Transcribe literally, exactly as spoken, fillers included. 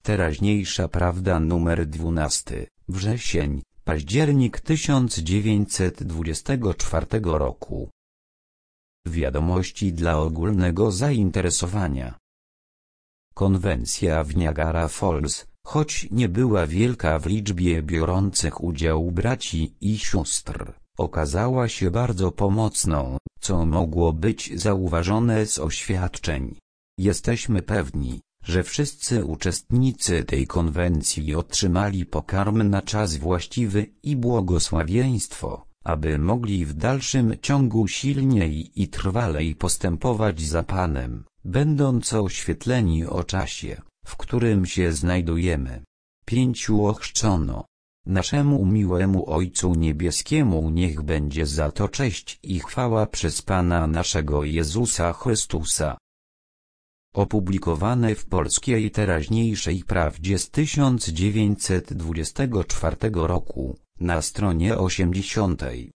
Teraźniejsza prawda numer dwunasty, wrzesień, październik tysiąc dziewięćset dwudziestego czwartego roku. Wiadomości dla ogólnego zainteresowania. Konwencja w Niagara Falls, choć nie była wielka w liczbie biorących udział braci i sióstr, okazała się bardzo pomocną, co mogło być zauważone z oświadczeń. Jesteśmy pewni, że wszyscy uczestnicy tej konwencji otrzymali pokarm na czas właściwy i błogosławieństwo, aby mogli w dalszym ciągu silniej i trwalej postępować za Panem, będąc oświetleni o czasie, w którym się znajdujemy. Pięciu ochrzczono. Naszemu miłemu Ojcu Niebieskiemu niech będzie za to cześć i chwała przez Pana naszego Jezusa Chrystusa. Opublikowane w Polskiej Teraźniejszej Prawdzie z tysiąc dziewięćset dwudziestego czwartego roku, na stronie osiemdziesiątej.